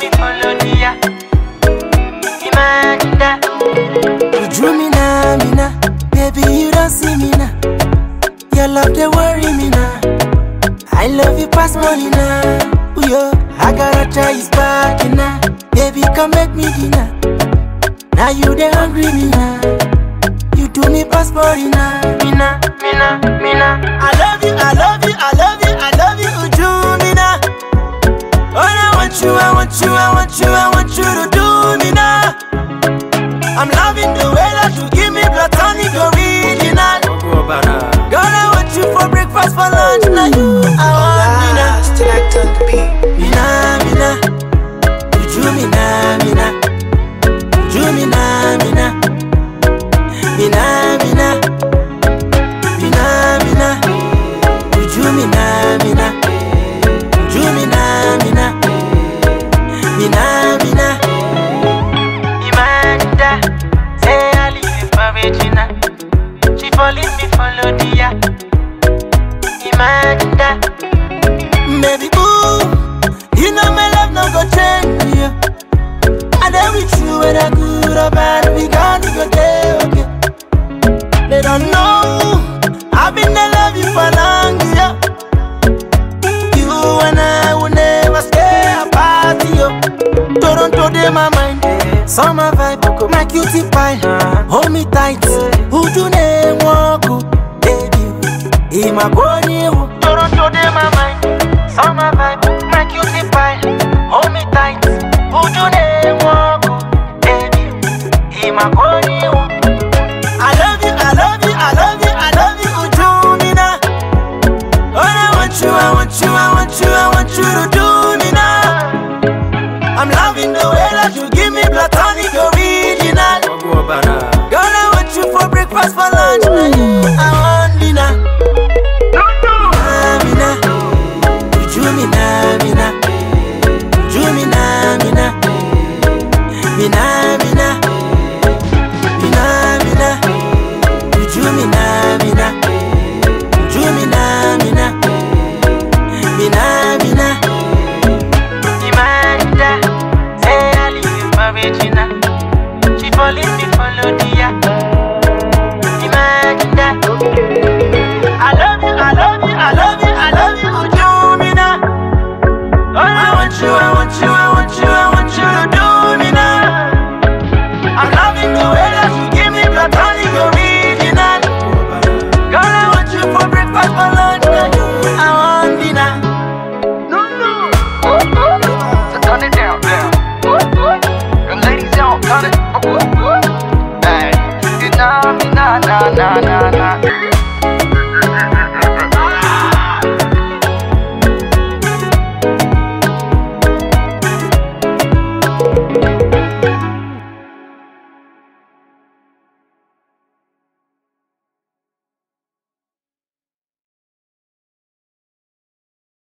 follow dia. Imagine that. You drew me now, baby, you don't see me now. Your love, they worry me now. I love you past money now. Ooh, yo, I gotta try his back now. Baby, come make me dinner. Now you they hungry me now. You do me past money now. Mina. I love you, I love you, I love you, I love you, Uju Mina. Oh, I want you, I want you, I want you, I want you to do me now. I'm loving the way that you give me platonic original. Girl, I want you for breakfast, for lunch, now you I want Mina. Mina, you drew me now, Mina. You drew me now, Mina. Mina, you drew me now, Mina. You drew me now, Mina. Mina. Imagine that. Say I leave you for Regina. She falling me follow dia. Imagine that. Baby, ooh, you know my love no go change you. I done with you whether good or bad. We gonna go there, okay? They don't know I've been in love you for long, yeah. You and I will never stay apart, yo. Toronto, they my mind. Summer vibe, my cutie pie. Hold me tight. Who do they walk? Baby, in my body. Toronto, they my mind. Summer vibe, my cutie pie. Hold me tight. Who do they walk? Baby, in my body. I love you, I love you, I love you, I love you, Uju Mina. Oh, I want you, I want you, I want you, I want you to do me now. I'm loving the way that you give me platonic original. Girl, I want you for breakfast, for lunch, now you I want dinner. Mina, you drew me now, Mina. You drew me now, Mina. Mina. You drew me now, Mina. You drew me now, Mina. Imagine that. Say I leave you for Regina. She falling me follow dia. Imagine that. I love you, I love you, I love you, I love you, Uju Mina. Oh, I want you, I want you, I want you, I want you to do me now. I'm loving the way that you give me platonic original. Girl, I want you for breakfast, for lunch, I want dinner. No. So turn it down. The ladies don't turn it. Hey, you know me, nah.